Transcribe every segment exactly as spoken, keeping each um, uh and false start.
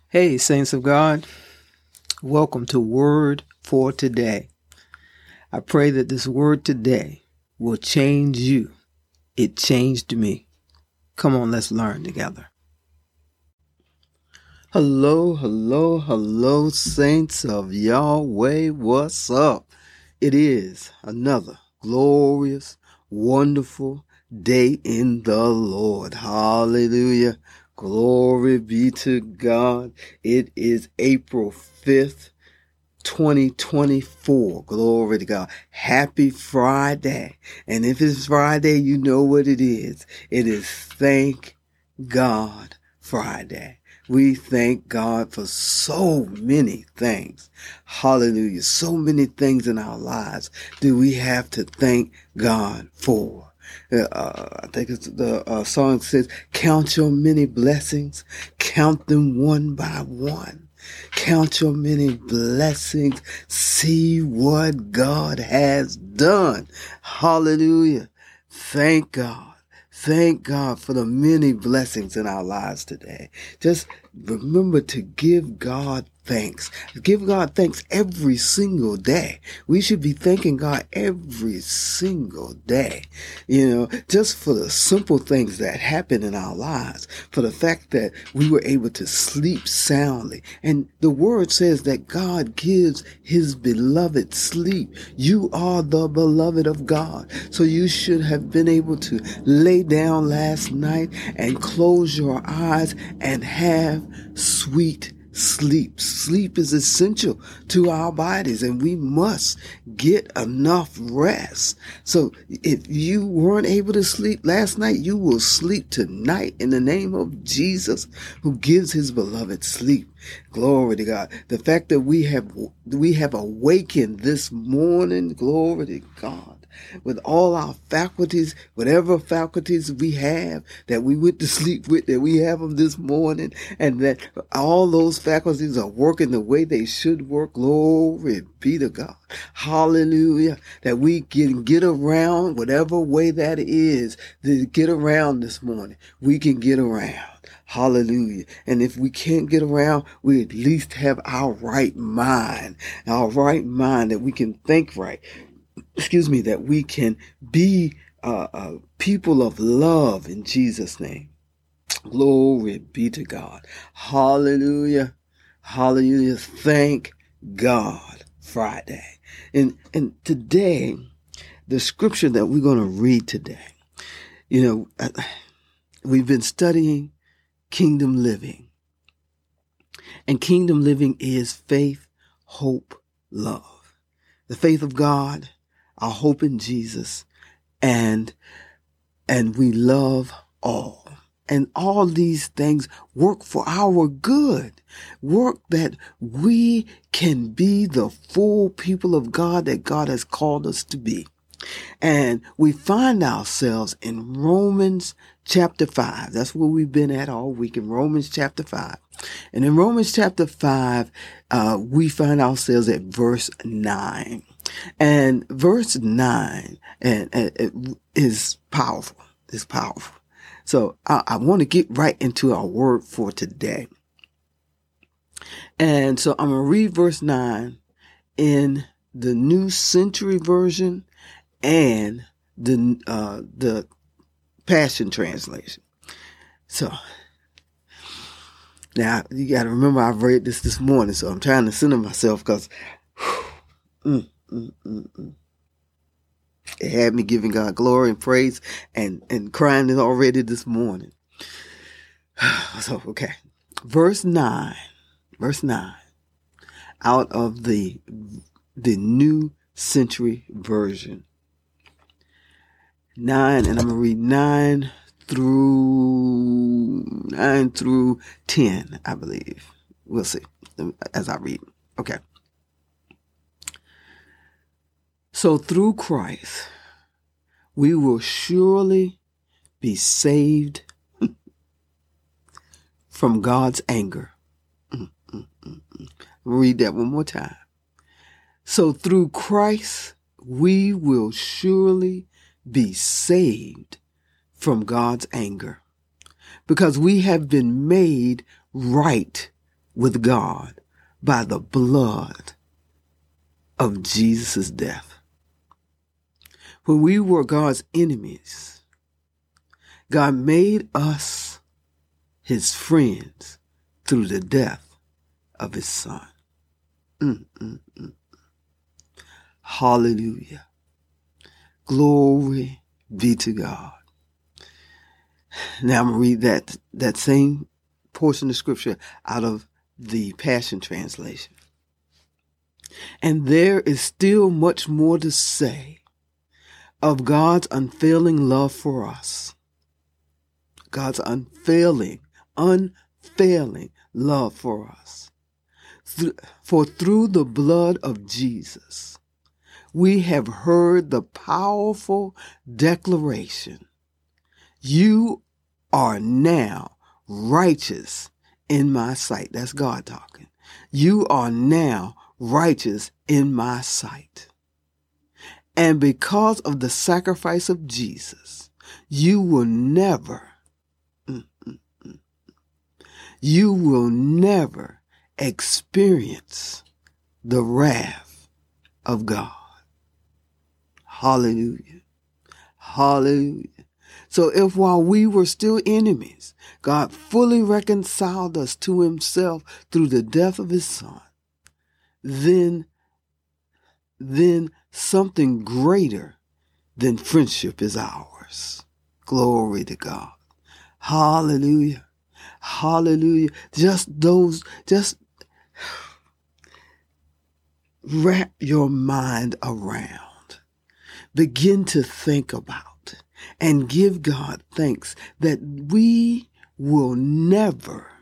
Hey, saints of God, welcome to Word for Today. I pray that this word today will change you. It changed me. Come on, let's learn together. Hello, hello, hello, saints of Yahweh. What's up? It is another glorious, wonderful day in the Lord. Hallelujah. Glory be to God. It is April fifth, twenty twenty-four. Glory to God. Happy Friday. And if it's Friday, you know what it is. It is Thank God Friday. We thank God for so many things. Hallelujah. So many things in our lives do we have to thank God for. Uh, I think it's the uh, song says, count your many blessings, count them one by one. Count your many blessings, see what God has done. Hallelujah. Thank God. Thank God for the many blessings in our lives today. Just remember to give God thanks. Give God thanks every single day. We should be thanking God every single day. You know, just for the simple things that happen in our lives. For the fact that we were able to sleep soundly. And the word says that God gives his beloved sleep. You are the beloved of God. So you should have been able to lay down last night and close your eyes and have sweet sleep. Sleep is essential to our bodies, and we must get enough rest. So if you weren't able to sleep last night, you will sleep tonight in the name of Jesus, who gives his beloved sleep. Glory to God. The fact that we have we have awakened this morning, glory to God, with all our faculties, whatever faculties we have that we went to sleep with, that we have them this morning, and that all those faculties are working the way they should work. Glory be to God. Hallelujah. That we can get around whatever way that is to get around this morning. We can get around. Hallelujah. And if we can't get around, we at least have our right mind, our right mind that we can think right. Excuse me, that we can be uh, uh, people of love in Jesus' name. Glory be to God. Hallelujah. Hallelujah. Thank God Friday. And, and today, the scripture that we're going to read today, you know, we've been studying kingdom living. And kingdom living is faith, hope, love. The faith of God, our hope in Jesus, and and we love all. And all these things work for our good. Work that we can be the full people of God that God has called us to be. And we find ourselves in Romans chapter five. That's where we've been at all week, in Romans chapter five. And in Romans chapter five, uh, we find ourselves at verse nine. And verse nine and, and it is powerful. It's powerful. So I, I want to get right into our word for today. And so I'm going to read verse nine in the New Century Version and the uh, the Passion Translation. So now you got to remember, I've read this this morning, so I'm trying to center myself because mm, mm, mm, mm. It had me giving God glory and praise and, and crying already this morning. So, okay. Verse nine. Verse nine. Out of the, the New Century Version. Nine, and I'm going to read nine through, nine through ten, I believe. We'll see as I read. Okay. So through Christ, we will surely be saved from God's anger. Mm, mm, mm, mm. Read that one more time. So through Christ, we will surely be saved from God's anger, because we have been made right with God by the blood of Jesus' death. When we were God's enemies, God made us his friends through the death of his son. Mm, mm, mm. Hallelujah. Glory be to God. Now I'm going to read that, that same portion of scripture out of the Passion Translation. And there is still much more to say of God's unfailing love for us. God's unfailing, unfailing love for us. For through the blood of Jesus, we have heard the powerful declaration, you are now righteous in my sight. That's God talking. You are now righteous in my sight. And because of the sacrifice of Jesus, you will never, mm, mm, mm, you will never experience the wrath of God. Hallelujah. Hallelujah. So if while we were still enemies, God fully reconciled us to himself through the death of his son, then, then something greater than friendship is ours. Glory to God. Hallelujah. Hallelujah. Just those, just wrap your mind around. Begin to think about and give God thanks that we will never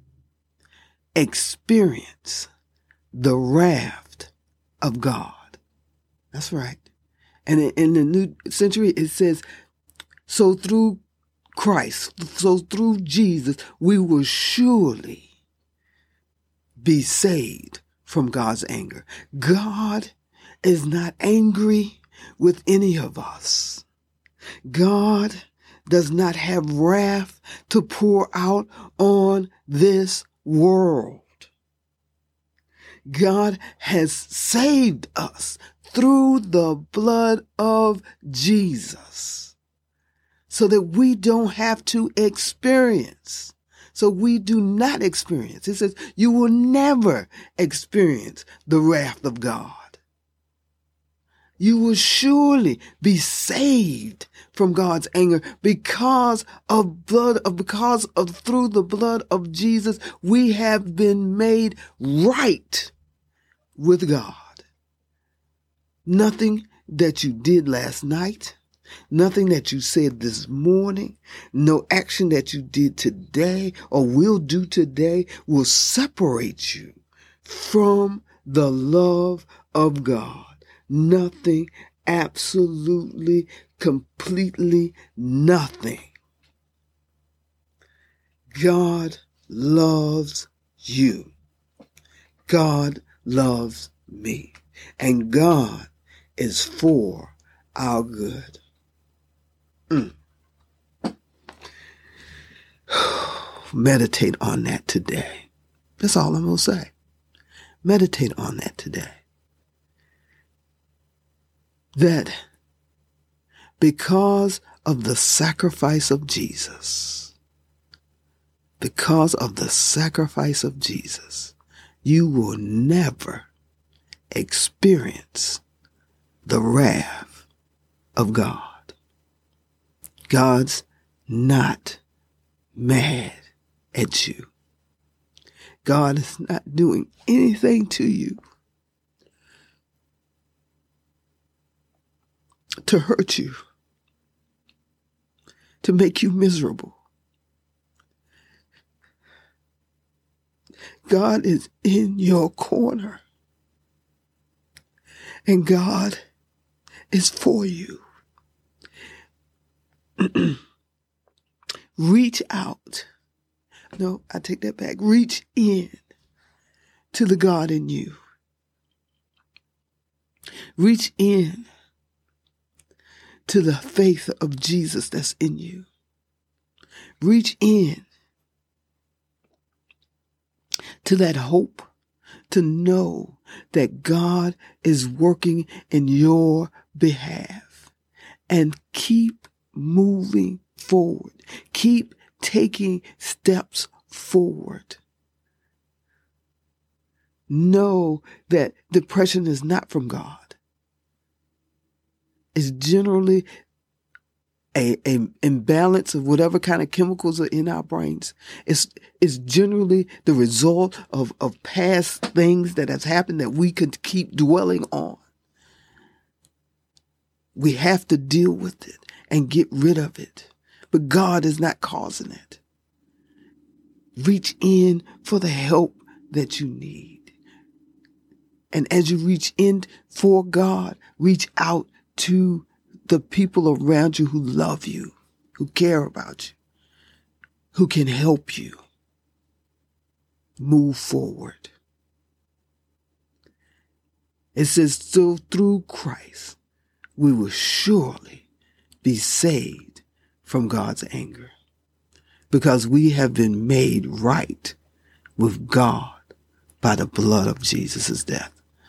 experience the wrath of God. That's right. And in the New Century, it says, so through Christ, so through Jesus, we will surely be saved from God's anger. God is not angry with any of us. God does not have wrath to pour out on this world. God has saved us through the blood of Jesus so that we don't have to experience. So we do not experience. It says you will never experience the wrath of God. You will surely be saved from God's anger because of blood of because of through the blood of Jesus we have been made right with God. Nothing that you did last night, nothing that you said this morning, no action that you did today or will do today will separate you from the love of God. Nothing, absolutely, completely nothing. God loves you. God loves me. And God is for our good. Mm. Meditate on that today. That's all I'm going to say. Meditate on that today. That because of the sacrifice of Jesus, because of the sacrifice of Jesus, you will never experience the wrath of God. God's not mad at you. God is not doing anything to you to hurt you, to make you miserable. God is in your corner, and God is for you. Reach out. No, I take that back. Reach in to the God in you. Reach in to the faith of Jesus that's in you. Reach in to that hope, to know that God is working in your behalf, and keep moving forward. Keep taking steps forward. Know that depression is not from God. It's generally a, a imbalance of whatever kind of chemicals are in our brains. It's, it's generally the result of, of past things that has happened that we could keep dwelling on. We have to deal with it and get rid of it. But God is not causing it. Reach in for the help that you need. And as you reach in for God, reach out to the people around you who love you, who care about you, who can help you move forward. It says, so through Christ, we will surely be saved from God's anger, because we have been made right with God by the blood of Jesus' death.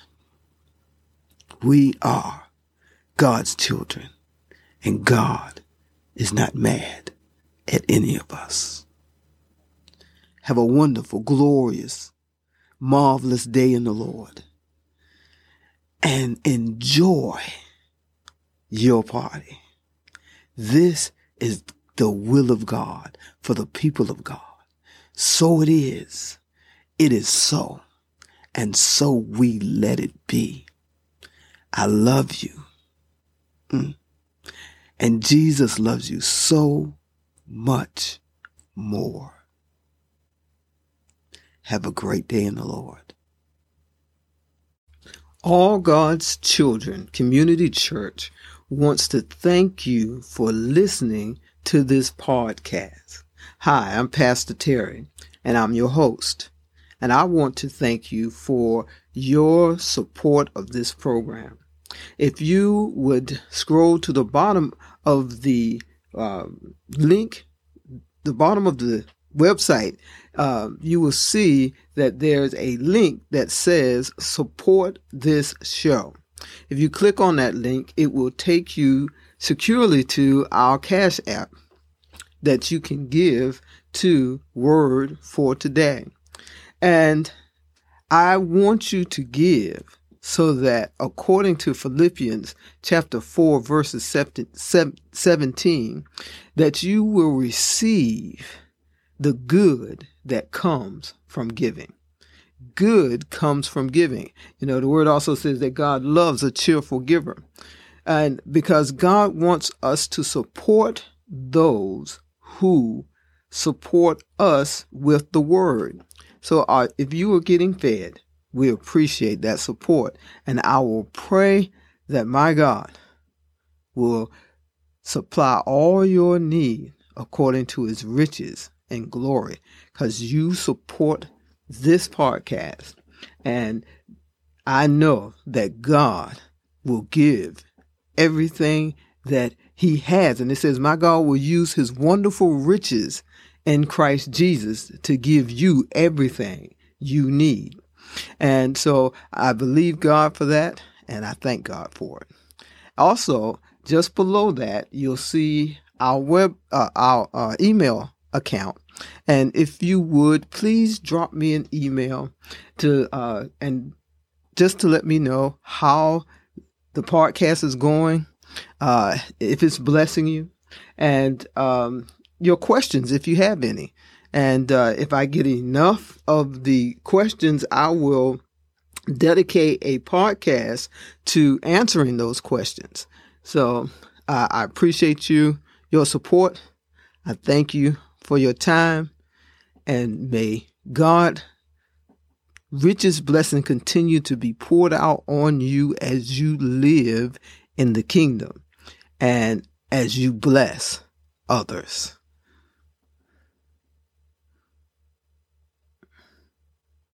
We are God's children, and God is not mad at any of us. Have a wonderful, glorious, marvelous day in the Lord, and enjoy your party. This is the will of God for the people of God. So it is. It is so. And so we let it be. I love you. Mm. And Jesus loves you so much more. Have a great day in the Lord. All God's Children Community Church wants to thank you for listening to this podcast. Hi, I'm Pastor Terry, and I'm your host. And I want to thank you for your support of this program. If you would scroll to the bottom of the uh, link, the bottom of the website, uh, you will see that there's a link that says support this show. If you click on that link, it will take you securely to our Cash App that you can give to Word for Today. And I want you to give so that, according to Philippians chapter four, verses seventeen, that you will receive the good that comes from giving. Good comes from giving. You know, the word also says that God loves a cheerful giver. And because God wants us to support those who support us with the word. So uh, if you are getting fed, we appreciate that support. And I will pray that my God will supply all your need according to his riches and glory, because you support this podcast. And I know that God will give everything that he has. And it says, my God will use his wonderful riches in Christ Jesus to give you everything you need. And so I believe God for that, and I thank God for it. Also, just below that, you'll see our web, uh, our uh, email account. And if you would, please drop me an email to uh, and just to let me know how the podcast is going, uh, if it's blessing you, and um, your questions, if you have any. And uh, if I get enough of the questions, I will dedicate a podcast to answering those questions. So uh, I appreciate you, your support. I thank you for your time, and may God richest blessing continue to be poured out on you as you live in the kingdom and as you bless others.